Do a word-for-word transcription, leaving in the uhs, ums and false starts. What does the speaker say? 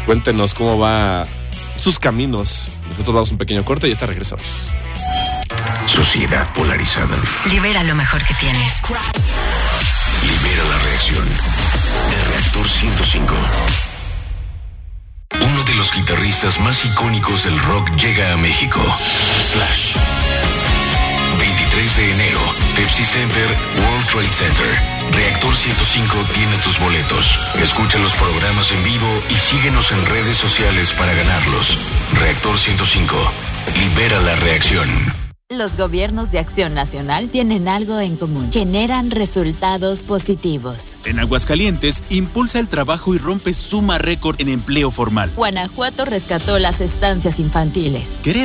Cuéntenos cómo va sus caminos. Nosotros damos un pequeño corte y ya regresamos. Sociedad polarizada. Libera lo mejor que tienes. Libera la reacción. De Reactor ciento cinco. Uno de los guitarristas más icónicos del rock llega a México. Slash. veintitrés de enero, Pepsi Center, World Trade Center. Reactor ciento cinco tiene tus boletos. Escucha los programas en vivo y síguenos en redes sociales para ganarlos. Reactor ciento cinco. Libera la reacción. Los gobiernos de Acción Nacional tienen algo en común. Generan resultados positivos. En Aguascalientes, impulsa el trabajo y rompe suma récord en empleo formal. Guanajuato rescató las estancias infantiles. Querétaro